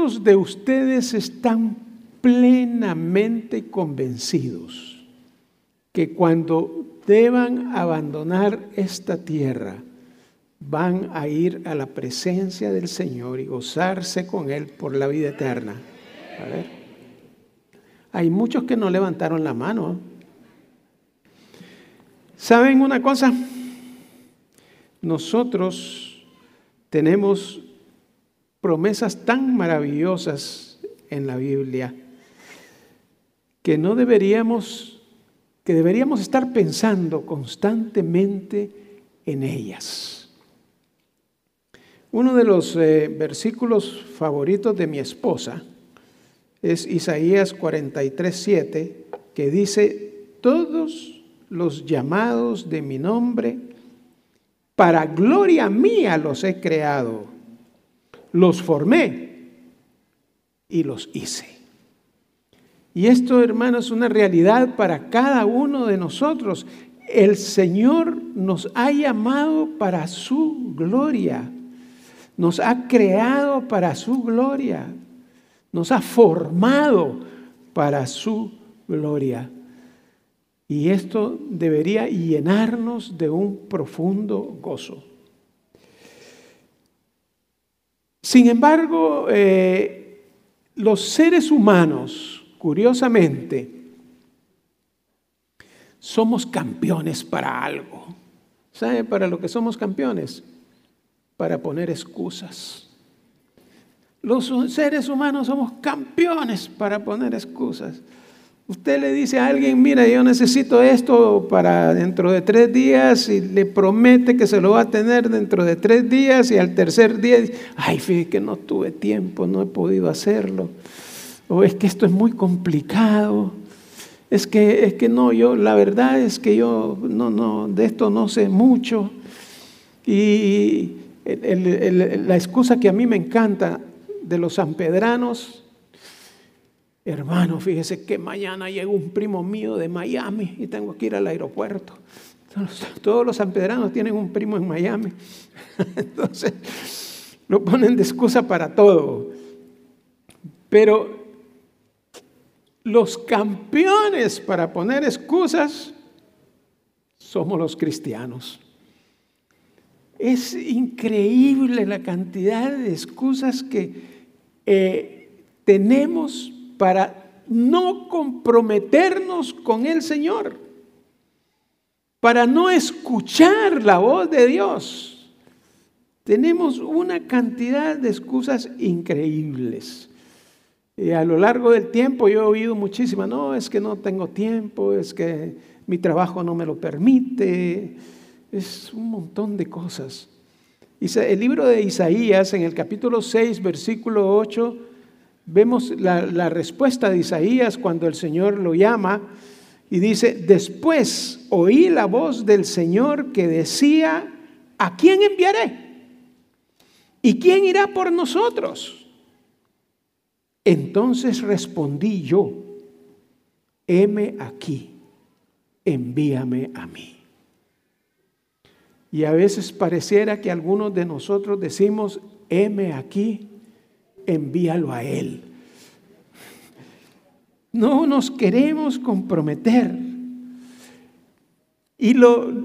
¿Cuántos de ustedes están plenamente convencidos que cuando deban abandonar esta tierra van a ir a la presencia del Señor y gozarse con Él por la vida eterna? A ver. Hay muchos que no levantaron la mano. ¿Saben una cosa? Nosotros tenemos promesas tan maravillosas en la Biblia que deberíamos estar pensando constantemente en ellas. Uno de los versículos favoritos de mi esposa es Isaías 43:7, que dice: todos los llamados de mi nombre, para gloria mía los he creado, los formé y los hice. Y esto, hermanos, es una realidad para cada uno de nosotros. El Señor nos ha llamado para su gloria, nos ha creado para su gloria, nos ha formado para su gloria. Y esto debería llenarnos de un profundo gozo. Sin embargo, los seres humanos, curiosamente, somos campeones para algo. ¿Sabe para lo que somos campeones? Para poner excusas. Los seres humanos somos campeones para poner excusas. Usted le dice a alguien: mira, yo necesito esto para dentro de 3 días, y le promete que se lo va a tener dentro de 3 días, y al tercer día dice: ay, fíjate que no tuve tiempo, no he podido hacerlo, o es que esto es muy complicado, es que no, yo la verdad es que yo no de esto no sé mucho. Y la excusa que a mí me encanta de los sanpedranos: hermano, fíjese que mañana llega un primo mío de Miami y tengo que ir al aeropuerto. Todos los sanpedranos tienen un primo en Miami. Entonces, lo ponen de excusa para todo. Pero los campeones para poner excusas somos los cristianos. Es increíble la cantidad de excusas que tenemos para no comprometernos con el Señor, para no escuchar la voz de Dios. Tenemos una cantidad de excusas increíbles. A lo largo del tiempo yo he oído muchísimas: no, es que no tengo tiempo, es que mi trabajo no me lo permite, es un montón de cosas. El libro de Isaías, en el capítulo 6, versículo 8, vemos la respuesta de Isaías cuando el Señor lo llama y dice: después oí la voz del Señor que decía: ¿a quién enviaré? ¿Y quién irá por nosotros? Entonces respondí yo: heme aquí, envíame a mí. Y a veces pareciera que algunos de nosotros decimos: heme aquí, envíalo a Él. No nos queremos comprometer. Y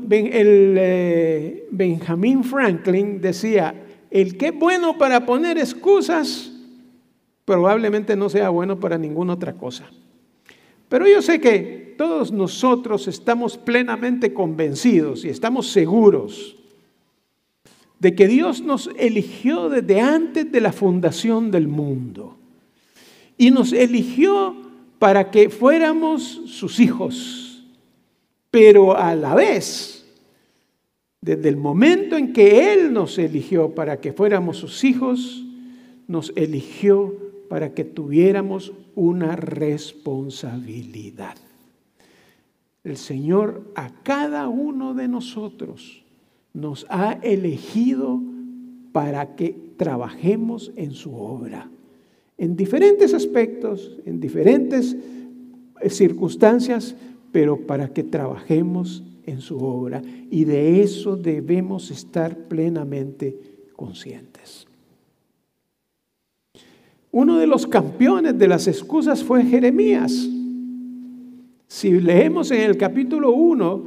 Benjamin Franklin decía: el que es bueno para poner excusas probablemente no sea bueno para ninguna otra cosa. Pero yo sé que todos nosotros estamos plenamente convencidos y estamos seguros de que Dios nos eligió desde antes de la fundación del mundo. Y nos eligió para que fuéramos sus hijos. Pero a la vez, desde el momento en que Él nos eligió para que fuéramos sus hijos, nos eligió para que tuviéramos una responsabilidad. El Señor a cada uno de nosotros nos ha elegido para que trabajemos en su obra, en diferentes aspectos, en diferentes circunstancias, pero para que trabajemos en su obra, y de eso debemos estar plenamente conscientes. Uno de los campeones de las excusas fue Jeremías. Si leemos en el capítulo 1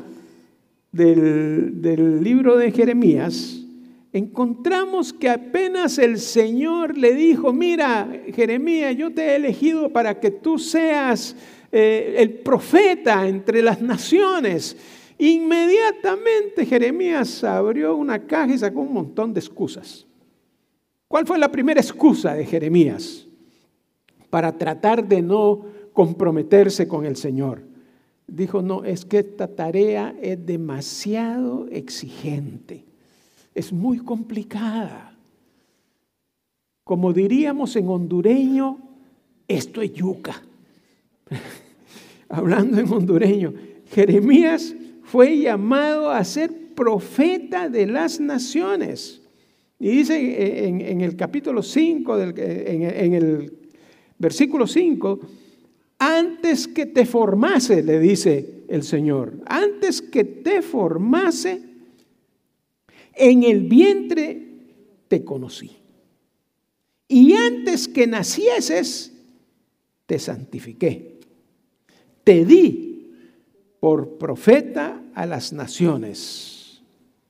del libro de Jeremías, encontramos que apenas el Señor le dijo: mira, Jeremías, yo te he elegido para que tú seas el profeta entre las naciones. Inmediatamente Jeremías abrió una caja y sacó un montón de excusas. ¿Cuál fue la primera excusa de Jeremías para tratar de no comprometerse con el Señor? Dijo: no, es que esta tarea es demasiado exigente, es muy complicada. Como diríamos en hondureño, esto es yuca. Hablando en hondureño, Jeremías fue llamado a ser profeta de las naciones. Y dice en el capítulo 5, en el versículo 5, antes que te formase, le dice el Señor, antes que te formase, en el vientre te conocí. Y antes que nacieses, te santifiqué. Te di por profeta a las naciones.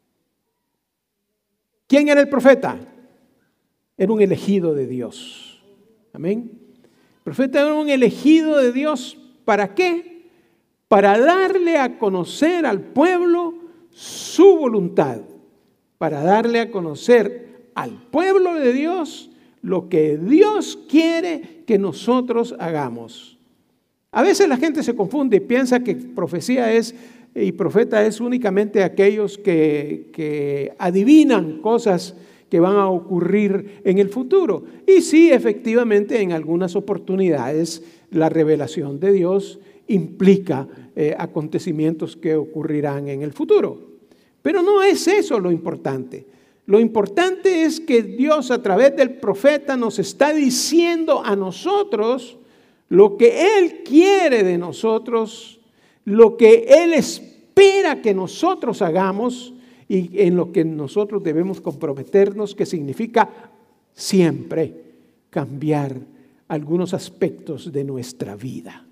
¿Quién era el profeta? Era un elegido de Dios. Amén. El profeta era un elegido de Dios. ¿Para qué? Para darle a conocer al pueblo su voluntad. Para darle a conocer al pueblo de Dios lo que Dios quiere que nosotros hagamos. A veces la gente se confunde y piensa que profecía y profeta es únicamente aquellos que adivinan cosas que van a ocurrir en el futuro. Y sí, efectivamente, en algunas oportunidades la revelación de Dios implica acontecimientos que ocurrirán en el futuro. Pero no es eso lo importante. Lo importante es que Dios a través del profeta nos está diciendo a nosotros lo que Él quiere de nosotros, lo que Él espera que nosotros hagamos y en lo que nosotros debemos comprometernos, que significa siempre cambiar algunos aspectos de nuestra vida.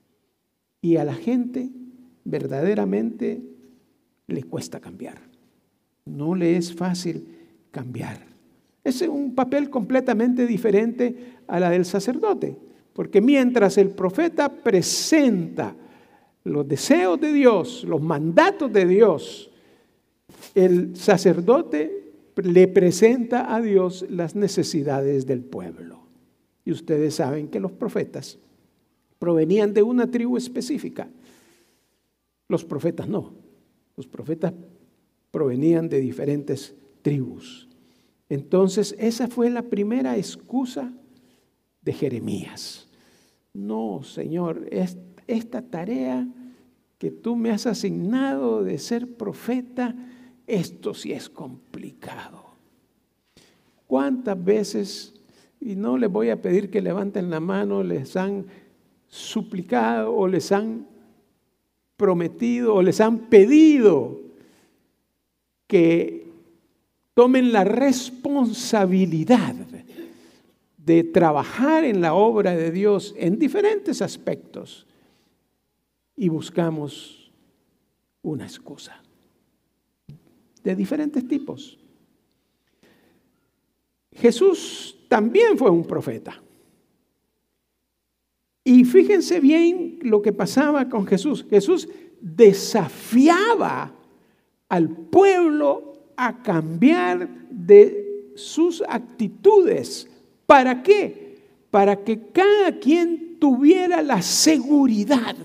Y a la gente verdaderamente le cuesta cambiar. No le es fácil cambiar. Es un papel completamente diferente a la del sacerdote. Porque mientras el profeta presenta los deseos de Dios, los mandatos de Dios, el sacerdote le presenta a Dios las necesidades del pueblo. Y ustedes saben que los profetas provenían de una tribu específica. Los profetas no. Los profetas provenían de diferentes tribus. Entonces, esa fue la primera excusa de Jeremías. No, Señor, esta tarea que tú me has asignado de ser profeta, esto sí es complicado. ¿Cuántas veces, y no les voy a pedir que levanten la mano, les han suplicado o les han prometido o les han pedido que tomen la responsabilidad de trabajar en la obra de Dios en diferentes aspectos y buscamos una excusa de diferentes tipos? Jesús también fue un profeta. Y fíjense bien lo que pasaba con Jesús. Jesús desafiaba al pueblo a cambiar de sus actitudes. ¿Para qué? Para que cada quien tuviera la seguridad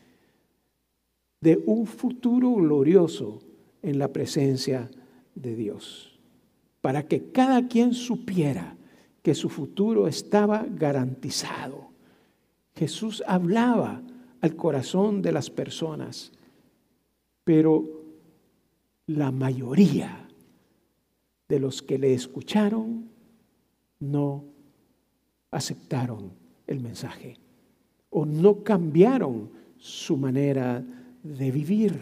de un futuro glorioso en la presencia de Dios. Para que cada quien supiera que su futuro estaba garantizado. Jesús hablaba al corazón de las personas, pero la mayoría de los que le escucharon no aceptaron el mensaje o no cambiaron su manera de vivir.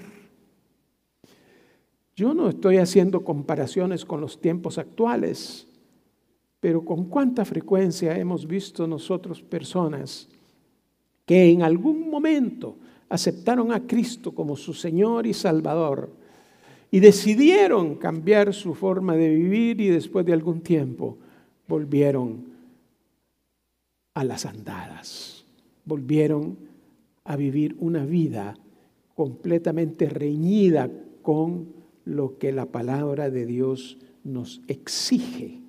Yo no estoy haciendo comparaciones con los tiempos actuales. Pero con cuánta frecuencia hemos visto nosotros personas que en algún momento aceptaron a Cristo como su Señor y Salvador y decidieron cambiar su forma de vivir, y después de algún tiempo volvieron a las andadas, volvieron a vivir una vida completamente reñida con lo que la palabra de Dios nos exige.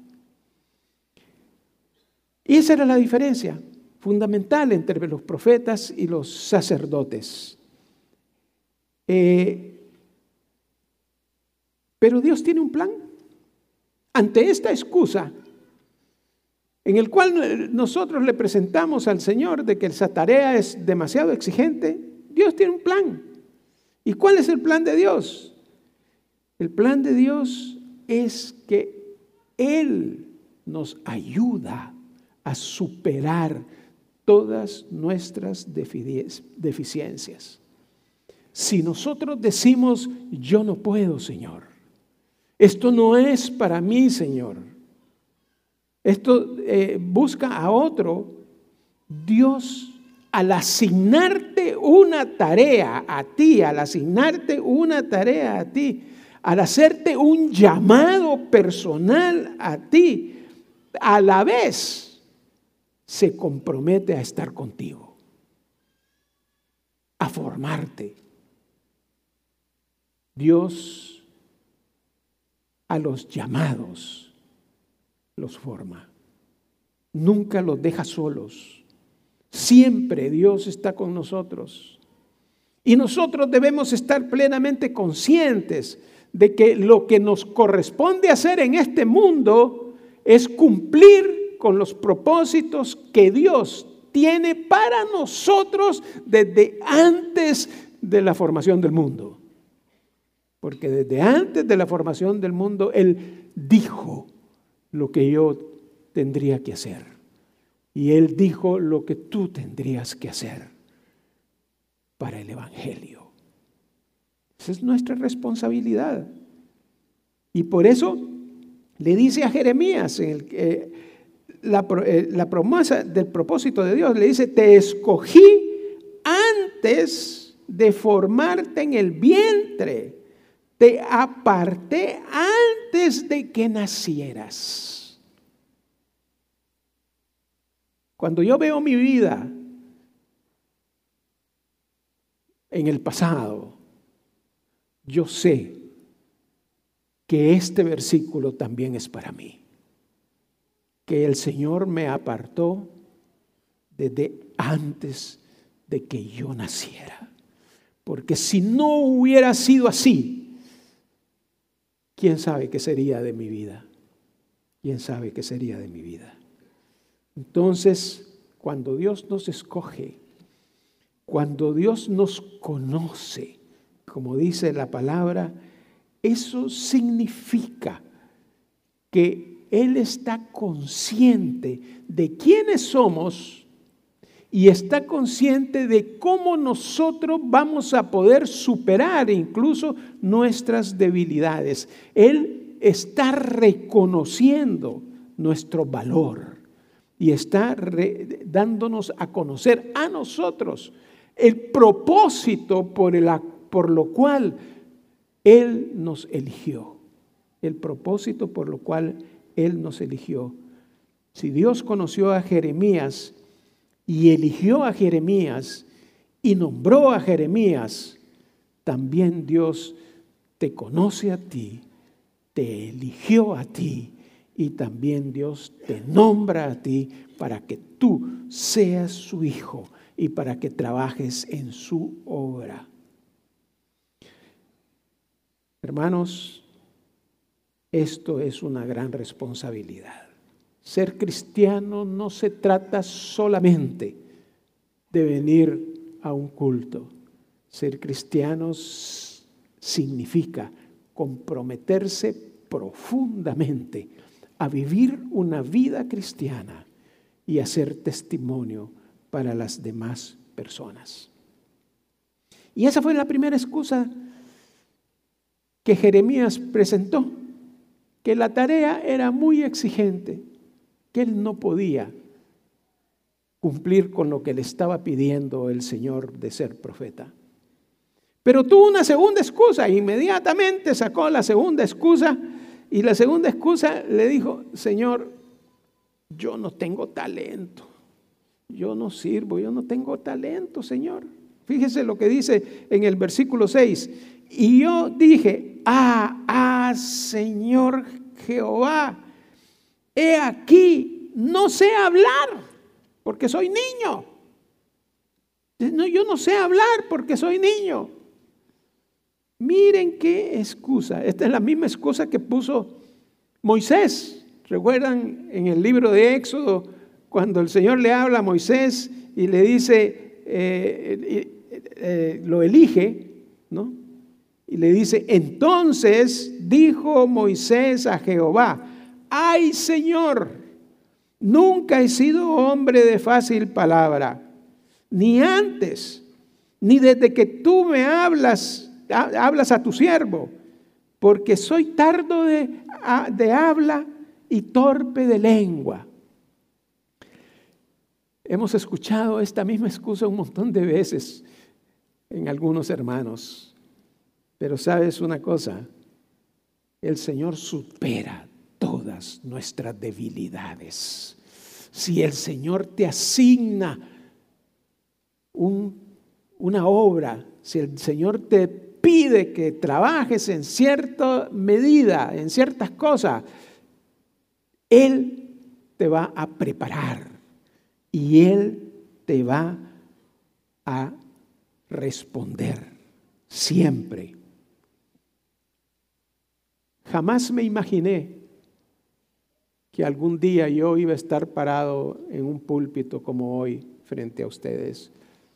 Y esa era la diferencia fundamental entre los profetas y los sacerdotes. Pero Dios tiene un plan. Ante esta excusa en el cual nosotros le presentamos al Señor de que esa tarea es demasiado exigente, Dios tiene un plan. ¿Y cuál es el plan de Dios? El plan de Dios es que Él nos ayuda a superar todas nuestras deficiencias. Si nosotros decimos, yo no puedo, Señor, esto no es para mí, Señor, esto busca a otro, Dios, al asignarte una tarea a ti, al hacerte un llamado personal a ti, a la vez se compromete a estar contigo, a formarte. Dios a los llamados los forma. Nunca los deja solos. Siempre Dios está con nosotros. Y nosotros debemos estar plenamente conscientes de que lo que nos corresponde hacer en este mundo es cumplir con los propósitos que Dios tiene para nosotros desde antes de la formación del mundo. Porque desde antes de la formación del mundo, Él dijo lo que yo tendría que hacer. Y Él dijo lo que tú tendrías que hacer para el Evangelio. Esa es nuestra responsabilidad. Y por eso le dice a Jeremías, la promesa del propósito de Dios, le dice, te escogí antes de formarte en el vientre. Te aparté antes de que nacieras. Cuando yo veo mi vida en el pasado, yo sé que este versículo también es para mí. Que el Señor me apartó desde antes de que yo naciera. Porque si no hubiera sido así, ¿quién sabe qué sería de mi vida? ¿Quién sabe qué sería de mi vida? Entonces, cuando Dios nos escoge, cuando Dios nos conoce, como dice la palabra, eso significa que Él está consciente de quiénes somos y está consciente de cómo nosotros vamos a poder superar incluso nuestras debilidades. Él está reconociendo nuestro valor y está dándonos a conocer a nosotros el propósito por lo cual Él nos eligió. El propósito por lo cual Él nos eligió. Si Dios conoció a Jeremías y eligió a Jeremías y nombró a Jeremías, también Dios te conoce a ti, te eligió a ti y también Dios te nombra a ti para que tú seas su hijo y para que trabajes en su obra. Hermanos, esto es una gran responsabilidad. Ser cristiano no se trata solamente de venir a un culto. Ser cristiano significa comprometerse profundamente a vivir una vida cristiana y hacer testimonio para las demás personas. Y esa fue la primera excusa que Jeremías presentó, que la tarea era muy exigente. que él no podía cumplir con lo que le estaba pidiendo el Señor de ser profeta. Pero tuvo una segunda excusa, inmediatamente sacó la segunda excusa, y la segunda excusa le dijo: Señor, yo no tengo talento, yo no sirvo, yo no tengo talento, Señor. Fíjese lo que dice en el versículo 6. Y yo dije: Señor Jehová, he aquí, no sé hablar porque soy niño. No, yo no sé hablar porque soy niño. Miren qué excusa. Esta es la misma excusa que puso Moisés. ¿Recuerdan en el libro de Éxodo cuando el Señor le habla a Moisés y le dice, lo elige, ¿no? Y le dice: entonces dijo Moisés a Jehová: ay, Señor, nunca he sido hombre de fácil palabra, ni antes, ni desde que tú me hablas a tu siervo, porque soy tardo de habla y torpe de lengua. Hemos escuchado esta misma excusa un montón de veces en algunos hermanos, pero ¿sabes una cosa? El Señor supera todas nuestras debilidades. Si el Señor te asigna una obra, si el Señor te pide que trabajes en cierta medida, en ciertas cosas, Él te va a preparar y Él te va a responder siempre. Jamás me imaginé que algún día yo iba a estar parado en un púlpito como hoy frente a ustedes.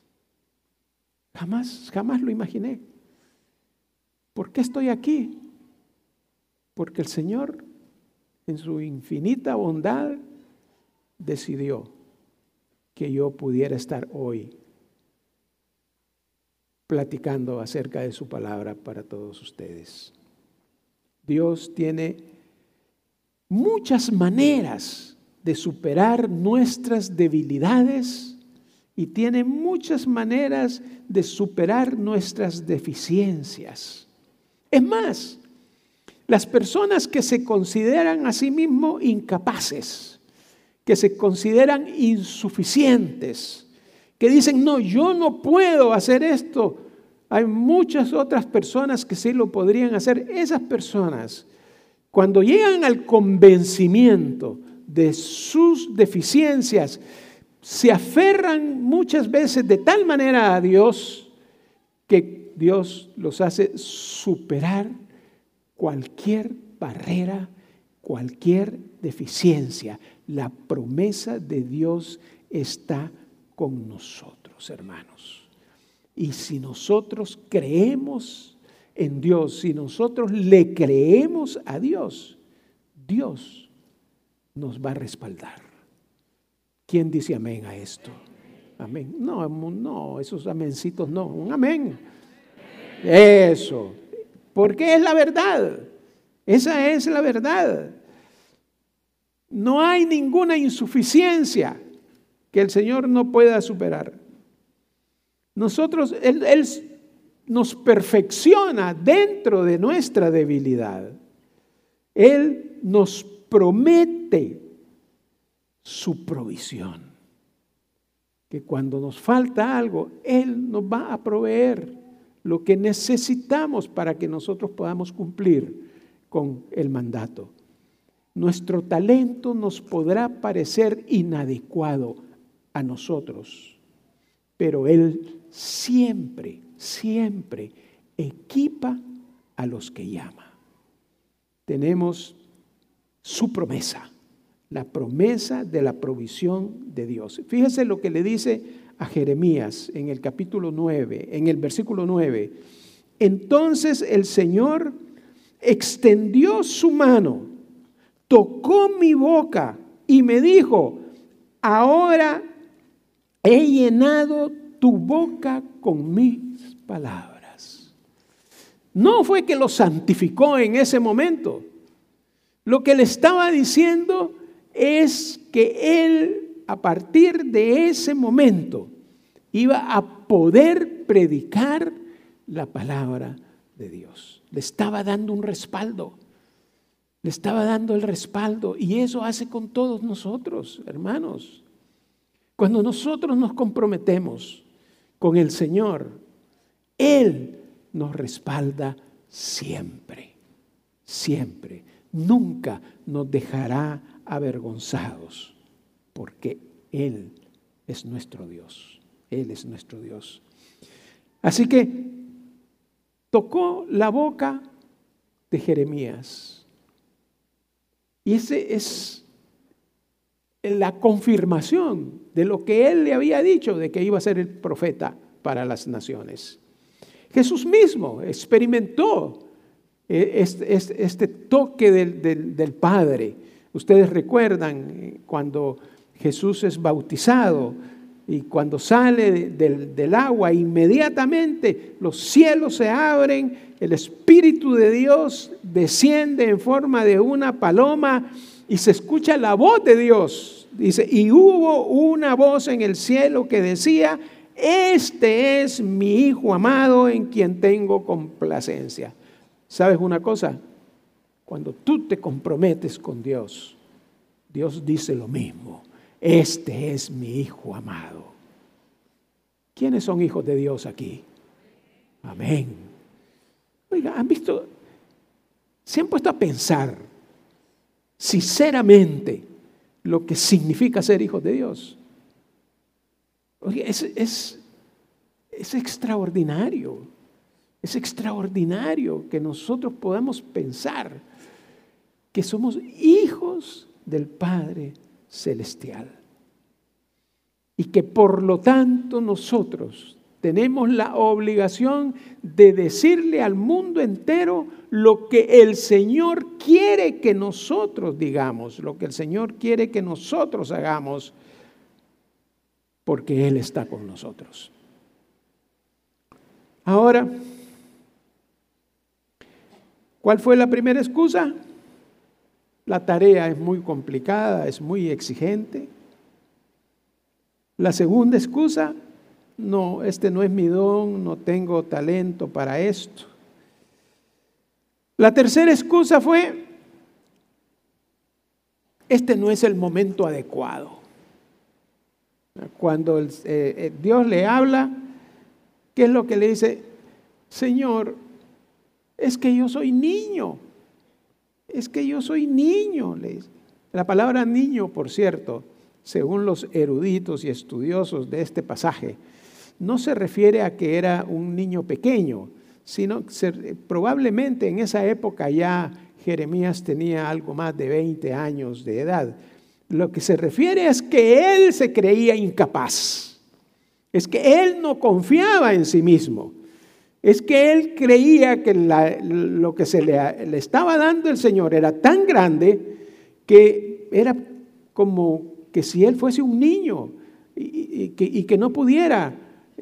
Jamás lo imaginé. ¿Por qué estoy aquí? Porque el Señor, en su infinita bondad, decidió que yo pudiera estar hoy platicando acerca de su palabra para todos ustedes. Dios tiene muchas maneras de superar nuestras debilidades y tiene muchas maneras de superar nuestras deficiencias. Es más, las personas que se consideran a sí mismos incapaces, que se consideran insuficientes, que dicen: no, yo no puedo hacer esto. Hay muchas otras personas que sí lo podrían hacer. Esas personas, cuando llegan al convencimiento de sus deficiencias, se aferran muchas veces de tal manera a Dios que Dios los hace superar cualquier barrera, cualquier deficiencia. La promesa de Dios está con nosotros, hermanos. Y si nosotros creemos en Dios, si nosotros le creemos a Dios, Dios nos va a respaldar. ¿Quién dice amén a esto? Amén. No, esos amencitos no, un amén. Eso, porque es la verdad. Esa es la verdad. No hay ninguna insuficiencia que el Señor no pueda superar. Él nos perfecciona dentro de nuestra debilidad. Él nos promete su provisión. Que cuando nos falta algo, Él nos va a proveer lo que necesitamos para que nosotros podamos cumplir con el mandato. Nuestro talento nos podrá parecer inadecuado a nosotros, pero Él siempre equipa a los que llama. Tenemos su promesa, la promesa de la provisión de Dios. Fíjese lo que le dice a Jeremías en el capítulo 9, en el versículo 9. Entonces el Señor extendió su mano, tocó mi boca y me dijo: ahora he llenado tu boca con mis palabras. No fue que lo santificó en ese momento. Lo que le estaba diciendo es que él, a partir de ese momento, iba a poder predicar la palabra de Dios. Le estaba dando un respaldo. Le estaba dando el respaldo. Y eso hace con todos nosotros, hermanos. Cuando nosotros nos comprometemos con el Señor, Él nos respalda siempre. Siempre. Nunca nos dejará avergonzados, porque Él es nuestro Dios. Él es nuestro Dios. Así que tocó la boca de Jeremías. Y ese es la confirmación de lo que él le había dicho, de que iba a ser el profeta para las naciones. Jesús mismo experimentó este toque del Padre. Ustedes recuerdan cuando Jesús es bautizado y cuando sale del agua, inmediatamente los cielos se abren, el Espíritu de Dios desciende en forma de una paloma y se escucha la voz de Dios. Dice, y hubo una voz en el cielo que decía: este es mi Hijo amado en quien tengo complacencia. ¿Sabes una cosa? Cuando tú te comprometes con Dios, Dios dice lo mismo. Este es mi Hijo amado. ¿Quiénes son hijos de Dios aquí? Amén. Oiga, ¿han visto? ¿Se han puesto a pensar sinceramente lo que significa ser hijos de Dios? Oye, es extraordinario. Es extraordinario que nosotros podamos pensar que somos hijos del Padre Celestial. Y que por lo tanto nosotros tenemos la obligación de decirle al mundo entero lo que el Señor quiere que nosotros digamos, lo que el Señor quiere que nosotros hagamos, porque Él está con nosotros. Ahora, ¿cuál fue la primera excusa? La tarea es muy complicada, es muy exigente. La segunda excusa: no, este no es mi don, no tengo talento para esto. La tercera excusa fue: este no es el momento adecuado. Cuando Dios le habla, ¿qué es lo que le dice? Señor, es que yo soy niño. Es que yo soy niño. La palabra niño, por cierto, según los eruditos y estudiosos de este pasaje, no se refiere a que era un niño pequeño, sino probablemente en esa época ya Jeremías tenía algo más de 20 años de edad. Lo que se refiere es que él se creía incapaz, es que él no confiaba en sí mismo, es que él creía que lo que se le estaba dando el Señor era tan grande que era como que si él fuese un niño y que no pudiera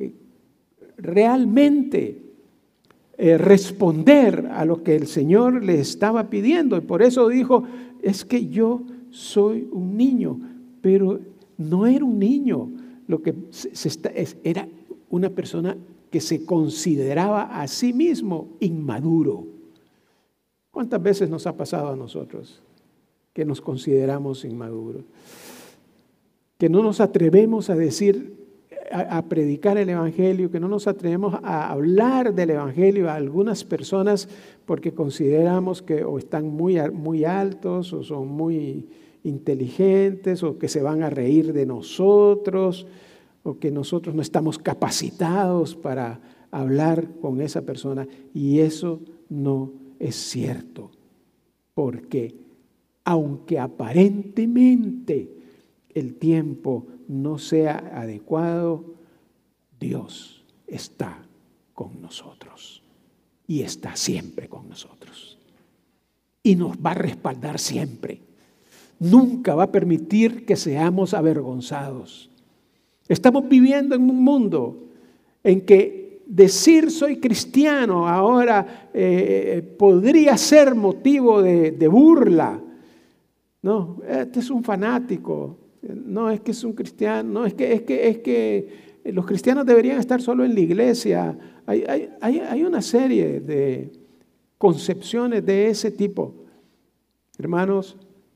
realmente responder a lo que el Señor le estaba pidiendo. Y por eso dijo: es que yo soy un niño. Pero no era un niño, lo que era una persona que se consideraba a sí mismo inmaduro. ¿Cuántas veces nos ha pasado a nosotros que nos consideramos inmaduros? Que no nos atrevemos a decir, a predicar el Evangelio, que no nos atrevemos a hablar del Evangelio a algunas personas porque consideramos que o están muy altos o son muy inteligentes o que se van a reír de nosotros o que nosotros no estamos capacitados para hablar con esa persona. Y eso no es cierto, porque aunque aparentemente el tiempo no sea adecuado, Dios está con nosotros y está siempre con nosotros y nos va a respaldar siempre. Nunca va a permitir que seamos avergonzados. Estamos viviendo en un mundo en que decir soy cristiano ahora podría ser motivo de burla. No, este es un fanático. No, es que es un cristiano. No, es que los cristianos deberían estar solo en la iglesia. Hay una serie de concepciones de ese tipo. Hermanos,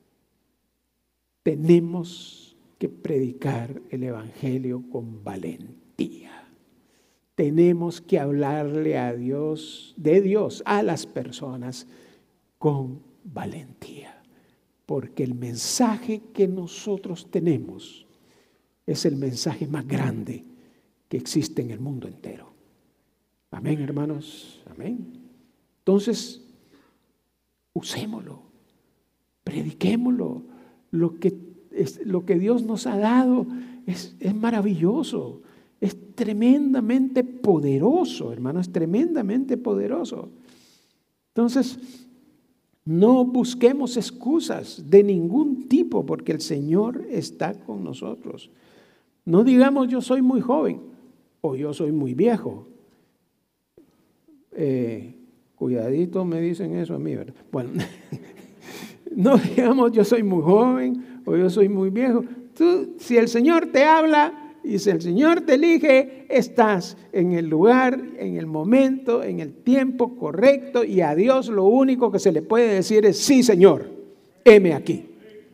tenemos que predicar el evangelio con valentía. Tenemos que hablarle a Dios, de Dios a las personas con valentía. Porque el mensaje que nosotros tenemos es el mensaje más grande que existe en el mundo entero. Amén, hermanos. Amén. Entonces, usémoslo, prediquémoslo. Lo que Dios nos ha dado es maravilloso, es tremendamente poderoso, hermano, es tremendamente poderoso. Entonces, no busquemos excusas de ningún tipo porque el Señor está con nosotros. No digamos yo soy muy joven o yo soy muy viejo. Cuidadito me dicen eso a mí, ¿verdad? Bueno, no digamos yo soy muy joven o yo soy muy viejo. Tú, si el Señor te habla y si el Señor te elige, estás en el lugar, en el momento, en el tiempo correcto, y a Dios lo único que se le puede decir es: sí, Señor, heme aquí,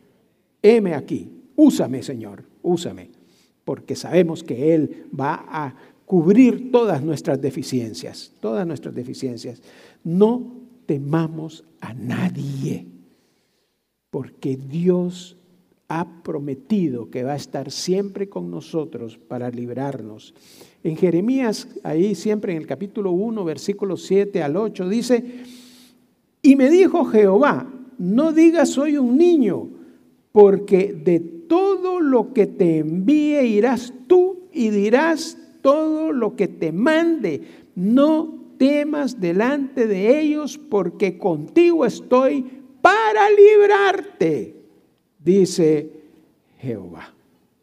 úsame, Señor, úsame, porque sabemos que Él va a cubrir todas nuestras deficiencias, todas nuestras deficiencias. No temamos a nadie, porque Dios ha prometido que va a estar siempre con nosotros para librarnos. En Jeremías, ahí siempre en el capítulo 1, versículos 7 al 8, dice: y me dijo Jehová, no digas soy un niño, porque de todo lo que te envíe irás tú y dirás todo lo que te mande. No temas delante de ellos, porque contigo estoy para librarte, dice Jehová.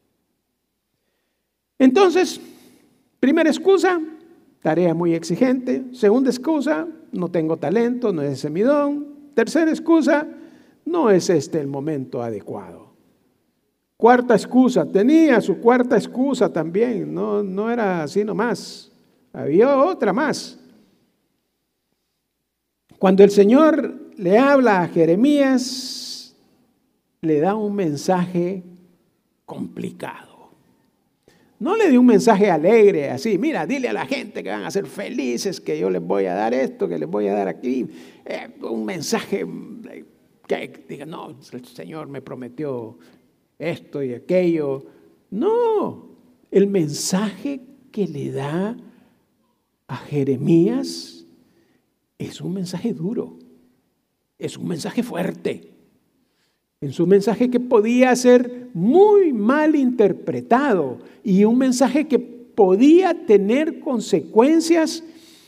Entonces, primera excusa, tarea muy exigente. Segunda excusa, no tengo talento, no es ese mi don. Tercera excusa, no es este el momento adecuado. Cuarta excusa, tenía su cuarta excusa también, no era así nomás, había otra más. Cuando el Señor le habla a Jeremías, le da un mensaje complicado. No le dio un mensaje alegre, así: mira, dile a la gente que van a ser felices, que yo les voy a dar esto, que les voy a dar aquí. Un mensaje que diga: no, el Señor me prometió esto y aquello. No, el mensaje que le da a Jeremías es un mensaje duro, es un mensaje fuerte. Es un mensaje que podía ser muy mal interpretado y un mensaje que podía tener consecuencias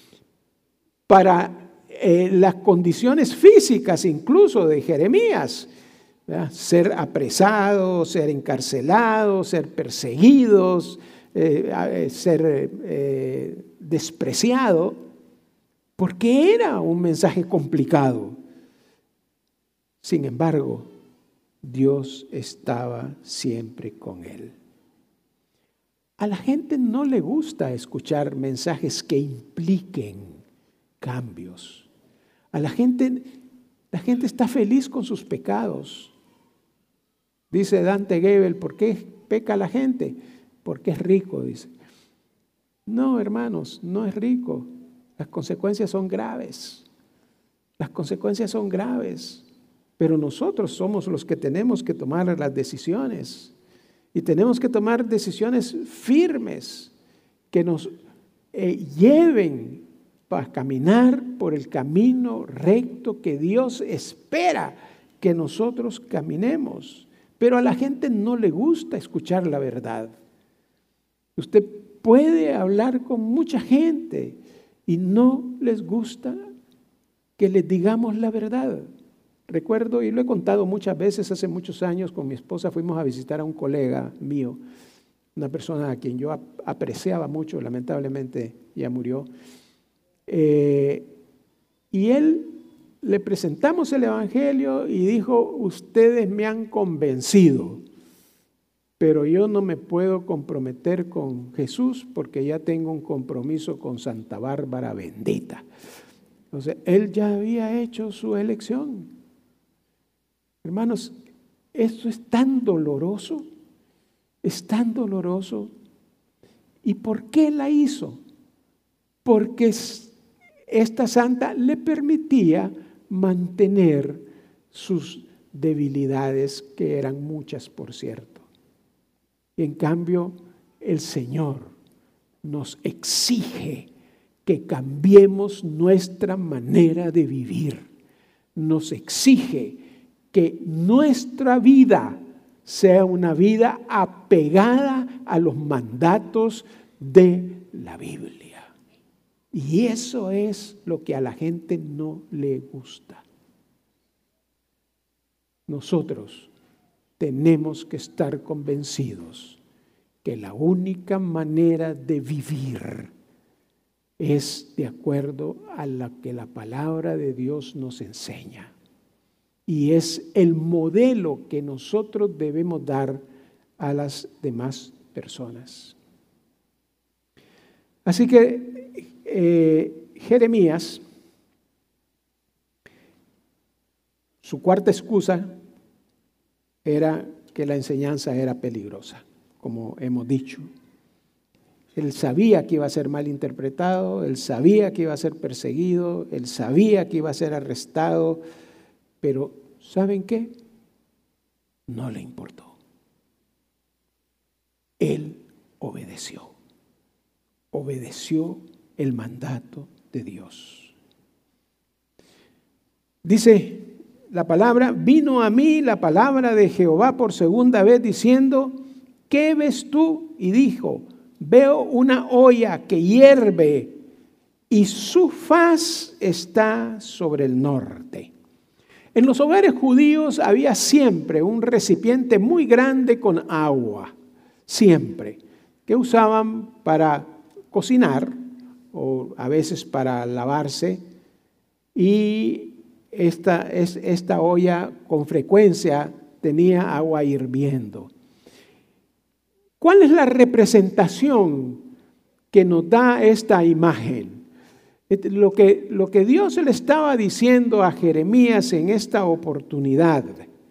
para las condiciones físicas incluso de Jeremías. ¿Verdad? Ser apresado, ser encarcelado, ser perseguidos, ser despreciado, porque era un mensaje complicado. Sin embargo, Dios estaba siempre con él. A la gente no le gusta escuchar mensajes que impliquen cambios. La gente está feliz con sus pecados. Dice Dante Gebel: ¿por qué peca la gente? Porque es rico, dice. No, hermanos, no es rico. Las consecuencias son graves. Las consecuencias son graves. Pero nosotros somos los que tenemos que tomar las decisiones. Y tenemos que tomar decisiones firmes que nos lleven para caminar por el camino recto que Dios espera que nosotros caminemos. Pero a la gente no le gusta escuchar la verdad. Usted puede hablar con mucha gente y no les gusta que les digamos la verdad. Recuerdo, y lo he contado muchas veces, hace muchos años con mi esposa fuimos a visitar a un colega mío, una persona a quien yo apreciaba mucho, lamentablemente ya murió. Y él le presentamos el Evangelio y dijo, ustedes me han convencido, pero yo no me puedo comprometer con Jesús porque ya tengo un compromiso con Santa Bárbara bendita. Entonces, él ya había hecho su elección. Hermanos, esto es tan doloroso, es tan doloroso. ¿Y por qué la hizo? Porque esta santa le permitía mantener sus debilidades, que eran muchas, por cierto. Y en cambio, el Señor nos exige que cambiemos nuestra manera de vivir. Nos exige que nuestra vida sea una vida apegada a los mandatos de la Biblia. Y eso es lo que a la gente no le gusta. Nosotros tenemos que estar convencidos que la única manera de vivir es de acuerdo a lo que la palabra de Dios nos enseña. Y es el modelo que nosotros debemos dar a las demás personas. Así que Jeremías, su cuarta excusa era que la enseñanza era peligrosa, como hemos dicho. Él sabía que iba a ser mal interpretado, él sabía que iba a ser perseguido, él sabía que iba a ser arrestado, pero ¿saben qué? No le importó. Él obedeció el mandato de Dios. Dice la palabra, vino a mí la palabra de Jehová por segunda vez diciendo, ¿qué ves tú? Y dijo, veo una olla que hierve y su faz está sobre el norte. En los hogares judíos había siempre un recipiente muy grande con agua, siempre, que usaban para cocinar o a veces para lavarse, y esta olla con frecuencia tenía agua hirviendo. ¿Cuál es la representación que nos da esta imagen? Lo que Dios le estaba diciendo a Jeremías en esta oportunidad,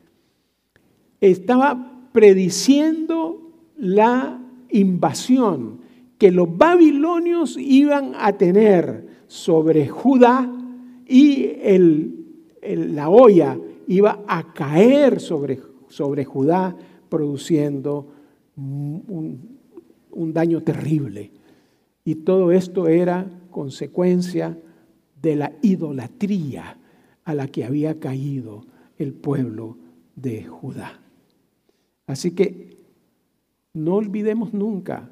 estaba prediciendo la invasión que los babilonios iban a tener sobre Judá, y la olla iba a caer sobre Judá, produciendo un daño terrible. Y todo esto era consecuencia de la idolatría a la que había caído el pueblo de Judá. Así que no olvidemos nunca.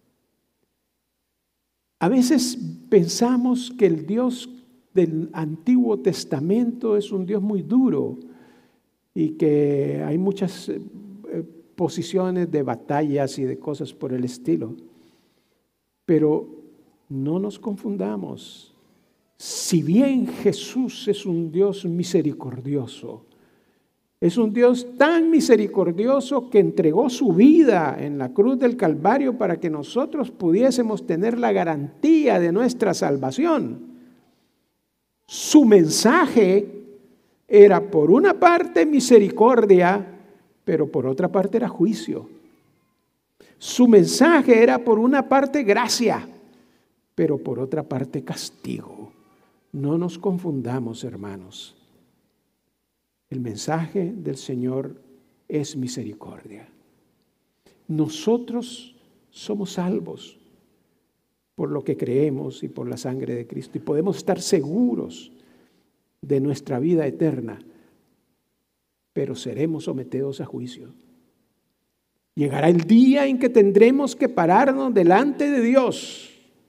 A veces pensamos que el Dios del Antiguo Testamento es un Dios muy duro y que hay muchas posiciones de batallas y de cosas por el estilo. Pero no nos confundamos. Si bien Jesús es un Dios misericordioso, es un Dios tan misericordioso que entregó su vida en la cruz del Calvario para que nosotros pudiésemos tener la garantía de nuestra salvación. Su mensaje era por una parte misericordia, pero por otra parte era juicio. Su mensaje era por una parte gracia, pero por otra parte castigo. No nos confundamos, hermanos. El mensaje del Señor es misericordia. Nosotros somos salvos por lo que creemos y por la sangre de Cristo, y podemos estar seguros de nuestra vida eterna, pero seremos sometidos a juicio. Llegará el día en que tendremos que pararnos delante de Dios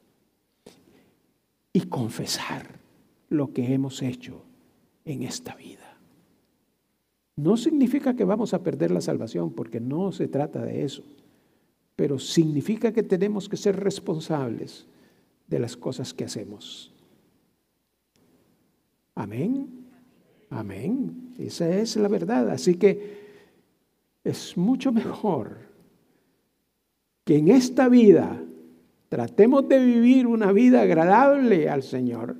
y confesar lo que hemos hecho en esta vida. No significa que vamos a perder la salvación, porque no se trata de eso, pero significa que tenemos que ser responsables de las cosas que hacemos. Amén. Amén. Esa es la verdad. Así que es mucho mejor que en esta vida tratemos de vivir una vida agradable al Señor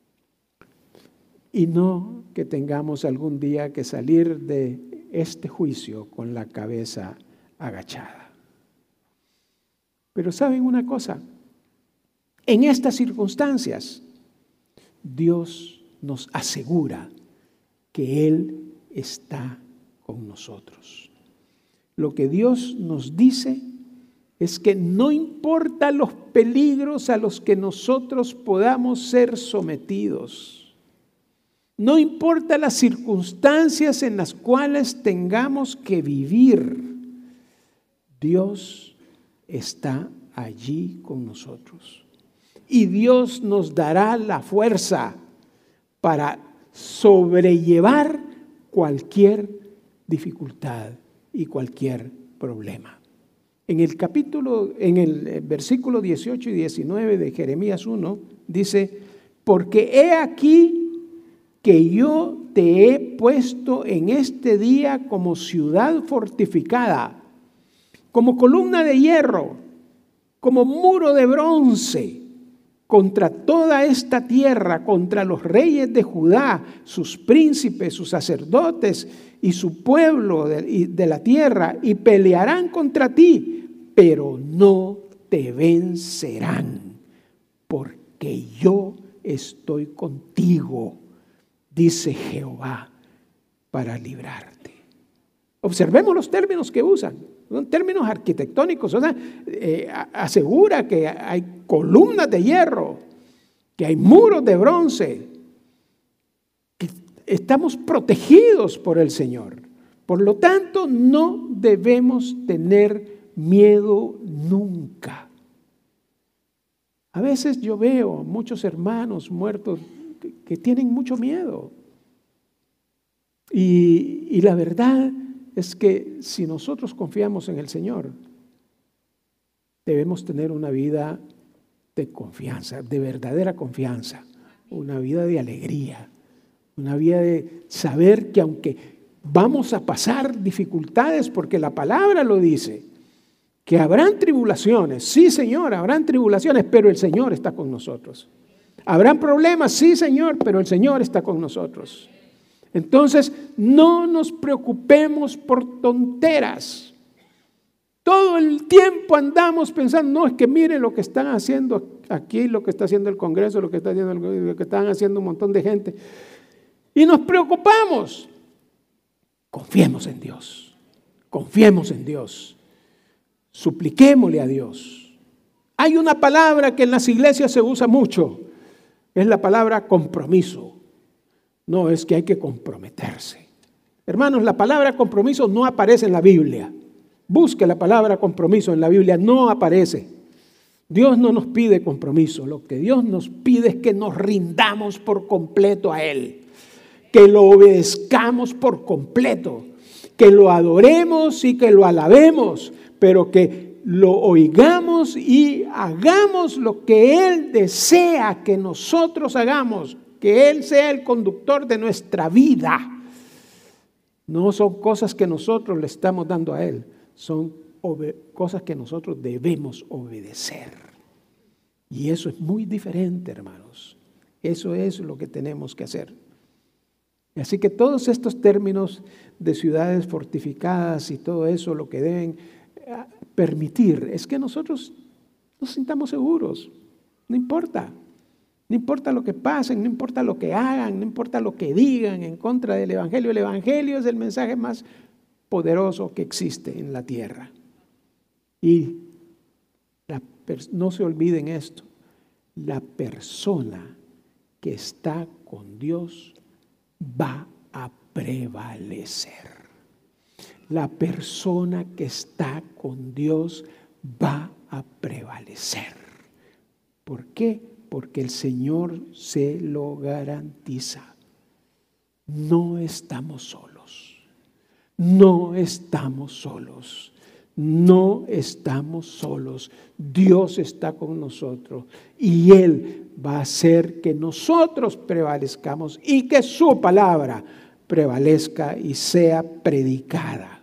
y no que tengamos algún día que salir de este juicio con la cabeza agachada. Pero ¿saben una cosa? En estas circunstancias, Dios nos asegura que Él está con nosotros. Lo que Dios nos dice es que no importa los peligros a los que nosotros podamos ser sometidos, no importa las circunstancias en las cuales tengamos que vivir, Dios está allí con nosotros. Y Dios nos dará la fuerza para sobrellevar cualquier dificultad y cualquier problema. En el versículo 18 y 19 de Jeremías 1 dice: porque he aquí que yo te he puesto en este día como ciudad fortificada, como columna de hierro, como muro de bronce, contra toda esta tierra, contra los reyes de Judá, sus príncipes, sus sacerdotes y su pueblo de la tierra, y pelearán contra ti, pero no te vencerán, porque yo estoy contigo, dice Jehová, para librarte. Observemos los términos que usan. Son términos arquitectónicos, o sea, asegura que hay columnas de hierro, que hay muros de bronce, que estamos protegidos por el Señor. Por lo tanto, no debemos tener miedo nunca. A veces yo veo muchos hermanos muertos que tienen mucho miedo. Y la verdad es que si nosotros confiamos en el Señor, debemos tener una vida de confianza, de verdadera confianza, una vida de alegría, una vida de saber que aunque vamos a pasar dificultades, porque la palabra lo dice, que habrán tribulaciones, sí Señor, habrán tribulaciones, pero el Señor está con nosotros. Habrán problemas, sí Señor, pero el Señor está con nosotros. Entonces, no nos preocupemos por tonteras. Todo el tiempo andamos pensando, no, es que miren lo que están haciendo aquí, lo que está haciendo el Congreso, lo que están haciendo un montón de gente. Y nos preocupamos. Confiemos en Dios. Confiemos en Dios. Supliquémosle a Dios. Hay una palabra que en las iglesias se usa mucho. Es la palabra compromiso. No, es que hay que comprometerse. Hermanos, la palabra compromiso no aparece en la Biblia. Busque la palabra compromiso en la Biblia, no aparece. Dios no nos pide compromiso. Lo que Dios nos pide es que nos rindamos por completo a Él. Que lo obedezcamos por completo. Que lo adoremos y que lo alabemos. Pero que lo oigamos y hagamos lo que Él desea que nosotros hagamos. Que Él sea el conductor de nuestra vida. No son cosas que nosotros le estamos dando a Él, son cosas que nosotros debemos obedecer. Y eso es muy diferente, hermanos. Eso es lo que tenemos que hacer. Así que todos estos términos de ciudades fortificadas y todo eso, lo que deben permitir es que nosotros nos sintamos seguros. No importa. No importa lo que pasen, no importa lo que hagan, no importa lo que digan en contra del Evangelio. El Evangelio es el mensaje más poderoso que existe en la tierra. Y no se olviden esto, la persona que está con Dios va a prevalecer. La persona que está con Dios va a prevalecer. ¿Por qué? Porque el Señor se lo garantiza. No estamos solos. No estamos solos. no estamos solos. Dios está con nosotros y Él va a hacer que nosotros prevalezcamos y que su palabra prevalezca y sea predicada.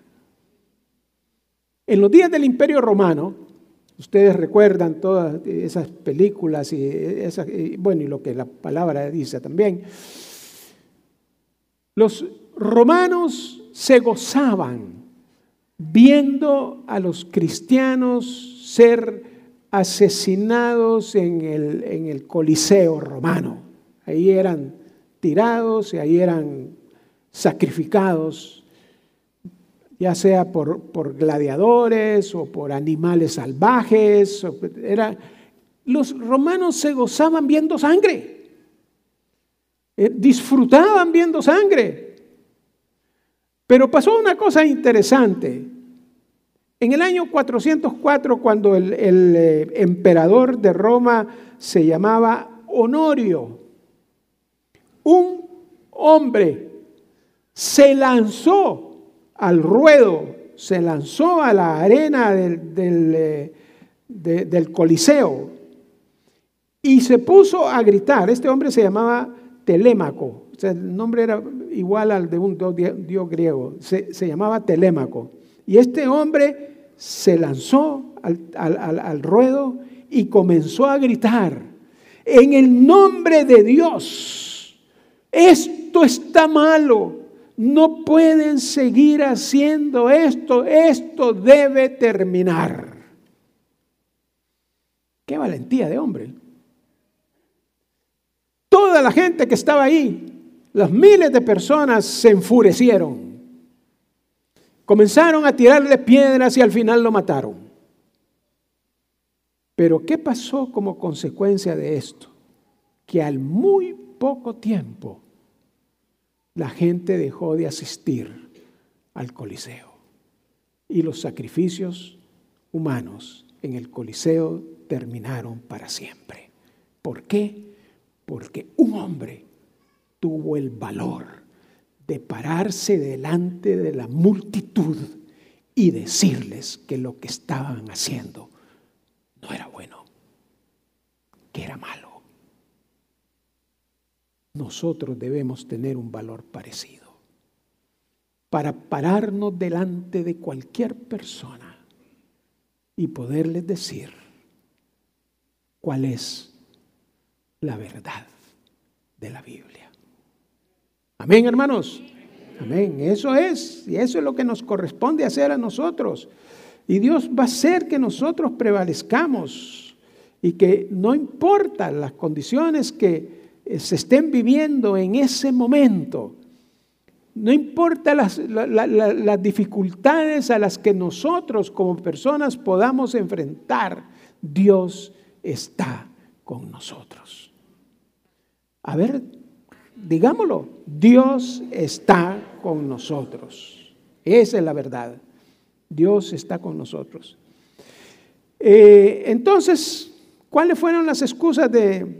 En los días del Imperio Romano, ustedes recuerdan todas esas películas y lo que la palabra dice también. Los romanos se gozaban viendo a los cristianos ser asesinados en el Coliseo romano. Ahí eran tirados y ahí eran sacrificados, ya sea por gladiadores o por animales salvajes. Los romanos se gozaban viendo sangre, disfrutaban viendo sangre. Pero pasó una cosa interesante. En el año 404, cuando el emperador de Roma se llamaba Honorio, un hombre se lanzó al ruedo, se lanzó a la arena del Coliseo y se puso a gritar. Este hombre se llamaba Telémaco. O sea, el nombre era igual al de un dios griego. Se llamaba Telémaco. Y este hombre se lanzó al ruedo y comenzó a gritar: en el nombre de Dios, esto está malo, no pueden seguir haciendo esto, esto debe terminar. ¡Qué valentía de hombre! Toda la gente que estaba ahí, las miles de personas, se enfurecieron. Comenzaron a tirarle piedras y al final lo mataron. Pero ¿qué pasó como consecuencia de esto? Que al muy poco tiempo la gente dejó de asistir al Coliseo y los sacrificios humanos en el Coliseo terminaron para siempre. ¿Por qué? Porque un hombre tuvo el valor de pararse delante de la multitud y decirles que lo que estaban haciendo no era bueno, que era malo. Nosotros debemos tener un valor parecido para pararnos delante de cualquier persona y poderles decir cuál es la verdad de la Biblia. Amén, hermanos. Amén. Eso es, y eso es lo que nos corresponde hacer a nosotros. Y Dios va a hacer que nosotros prevalezcamos y que no importa las condiciones que se estén viviendo en ese momento, no importa las dificultades a las que nosotros como personas podamos enfrentar, Dios está con nosotros. A ver, digámoslo, Dios está con nosotros. Esa es la verdad. Dios está con nosotros. Entonces, ¿cuáles fueron las excusas de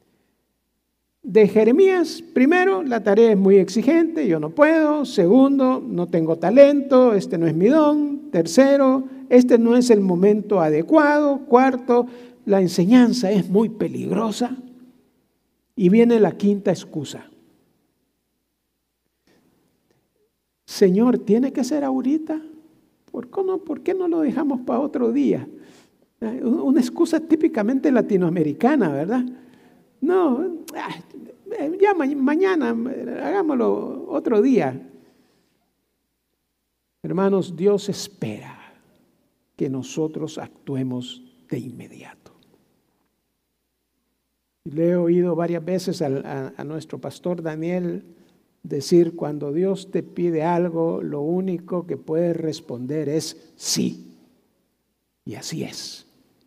Jeremías? Primero, la tarea es muy exigente, yo no puedo. Segundo, no tengo talento, este no es mi don. Tercero, este no es el momento adecuado. Cuarto, la enseñanza es muy peligrosa. Y viene la quinta excusa. Señor, ¿tiene que ser ahorita? ¿Por qué no lo dejamos para otro día? Una excusa típicamente latinoamericana, ¿verdad? No, ya mañana, hagámoslo otro día. Hermanos, Dios espera que nosotros actuemos de inmediato. Le he oído varias veces a nuestro pastor Daniel decir: cuando Dios te pide algo, lo único que puedes responder es sí. Y así es.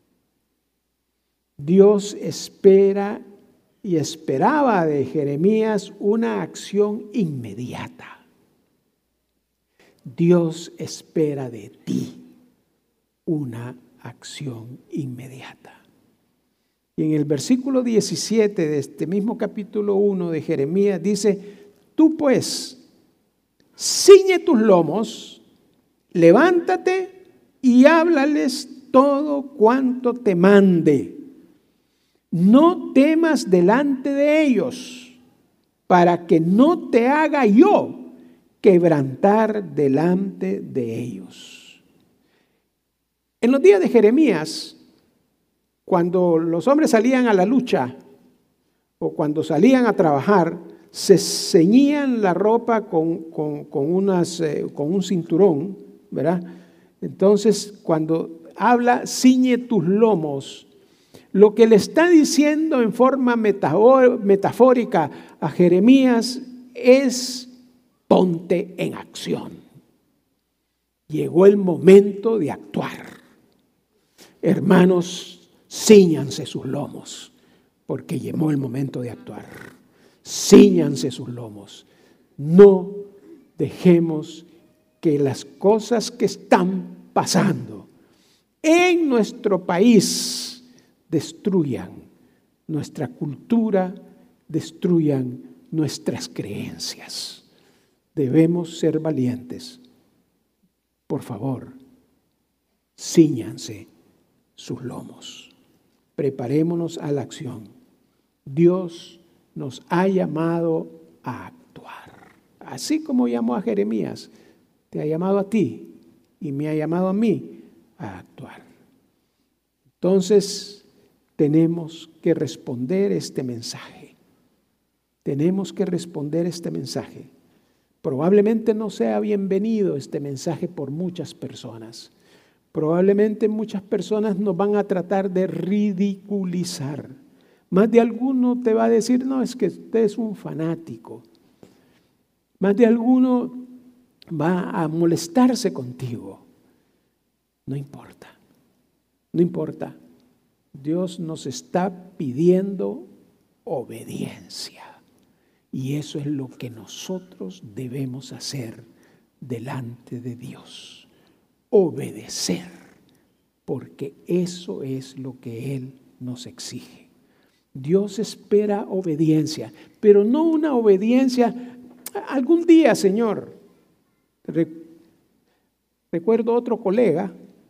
Dios espera y esperaba de Jeremías una acción inmediata. Dios espera de ti una acción inmediata. Y en el versículo 17 de este mismo capítulo 1 de Jeremías dice: tú pues, ciñe tus lomos, levántate y háblales todo cuanto te mande. No temas delante de ellos, para que no te haga yo quebrantar delante de ellos. En los días de Jeremías, cuando los hombres salían a la lucha o cuando salían a trabajar, se ceñían la ropa con un cinturón, ¿verdad? Entonces, cuando habla, ciñe tus lomos, lo que le está diciendo en forma metafórica a Jeremías es: ponte en acción. Llegó el momento de actuar. Hermanos, cíñanse sus lomos, porque llegó el momento de actuar. Cíñanse sus lomos. No dejemos que las cosas que están pasando en nuestro país destruyan nuestra cultura, destruyan nuestras creencias. Debemos ser valientes. Por favor, cíñanse sus lomos. Preparémonos a la acción. Dios nos ha llamado a actuar. Así como llamó a Jeremías, te ha llamado a ti y me ha llamado a mí a actuar. Entonces, tenemos que responder este mensaje. Tenemos que responder este mensaje. Probablemente no sea bienvenido este mensaje por muchas personas. Probablemente muchas personas nos van a tratar de ridiculizar. Más de alguno te va a decir: no, es que usted es un fanático. Más de alguno va a molestarse contigo. No importa, no importa. Dios nos está pidiendo obediencia. Y eso es lo que nosotros debemos hacer delante de Dios. Obedecer, porque eso es lo que Él nos exige. Dios espera obediencia, pero no una obediencia. Algún día, Señor, recuerdo otro colega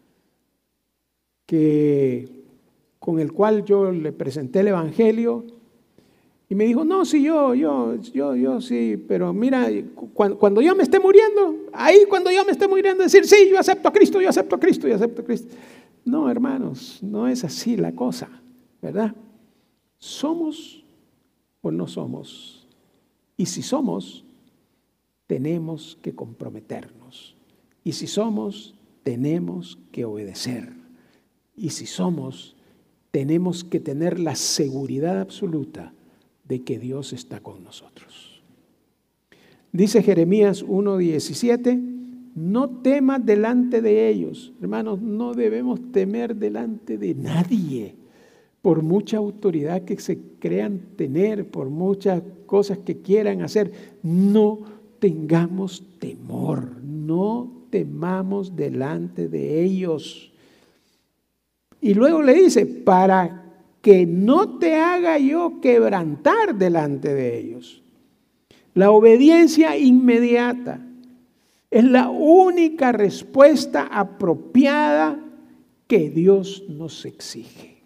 con el cual yo le presenté el Evangelio y me dijo: no, sí, yo sí, pero mira, cuando yo me esté muriendo, cuando yo me esté muriendo, decir: sí, yo acepto a Cristo, yo acepto a Cristo, yo acepto a Cristo. No, hermanos, no es así la cosa, ¿verdad? ¿Somos o no somos? Y si somos, tenemos que comprometernos. Y si somos, tenemos que obedecer. Y si somos, tenemos que tener la seguridad absoluta de que Dios está con nosotros. Dice Jeremías 1:17: no temas delante de ellos. Hermanos, no debemos temer delante de nadie, por mucha autoridad que se crean tener, por muchas cosas que quieran hacer. No tengamos temor, no temamos delante de ellos. Y luego le dice: para que no te haga yo quebrantar delante de ellos. La obediencia inmediata es la única respuesta apropiada que Dios nos exige.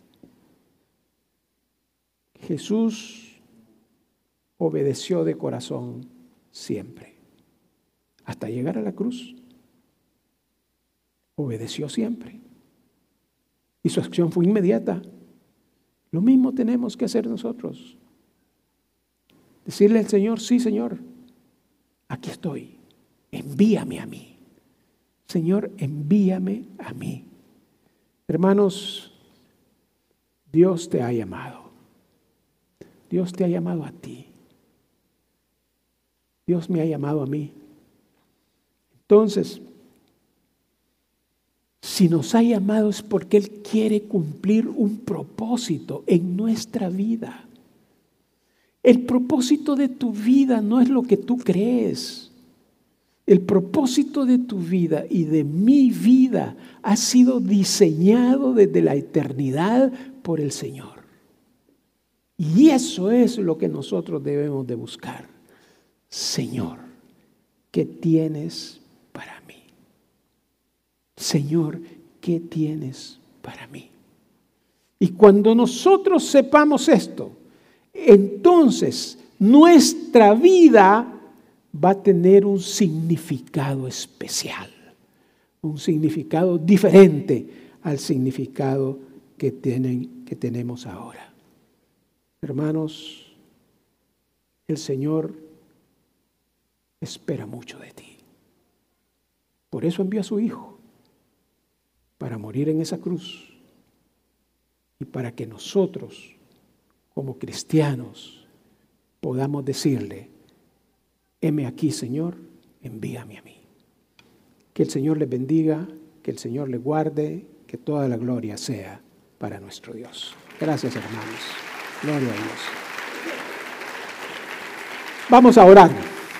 Jesús obedeció de corazón siempre, hasta llegar a la cruz. Obedeció siempre. Y su acción fue inmediata. Lo mismo tenemos que hacer nosotros. Decirle al Señor: sí, Señor, aquí estoy. Envíame a mí. Señor, envíame a mí. Hermanos, Dios te ha llamado. Dios te ha llamado a ti. Dios me ha llamado a mí. Entonces, si nos ha llamado es porque Él quiere cumplir un propósito en nuestra vida. El propósito de tu vida no es lo que tú crees. El propósito de tu vida y de mi vida ha sido diseñado desde la eternidad por el Señor. Y eso es lo que nosotros debemos de buscar. Señor, ¿qué tienes para mí? Señor, ¿qué tienes para mí? Y cuando nosotros sepamos esto, entonces nuestra vida va a tener un significado especial, un significado diferente al significado que tenemos ahora. Hermanos, el Señor espera mucho de ti. Por eso envió a su Hijo, para morir en esa cruz y para que nosotros, como cristianos, podamos decirle: heme aquí, Señor, envíame a mí. Que el Señor les bendiga, que el Señor les guarde, que toda la gloria sea para nuestro Dios. Gracias, hermanos. Gloria a Dios. Vamos a orar.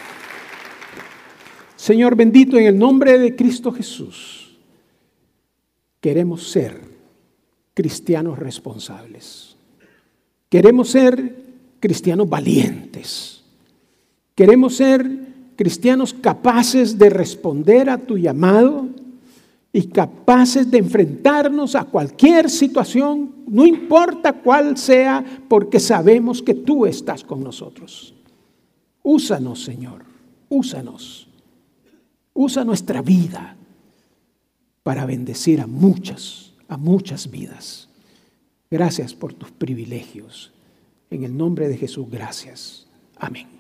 Señor bendito, en el nombre de Cristo Jesús, queremos ser cristianos responsables. Queremos ser cristianos valientes. Queremos ser cristianos capaces de responder a tu llamado y capaces de enfrentarnos a cualquier situación, no importa cuál sea, porque sabemos que tú estás con nosotros. Úsanos, Señor, úsanos. Usa nuestra vida para bendecir a muchas vidas. Gracias por tus privilegios. En el nombre de Jesús, gracias. Amén.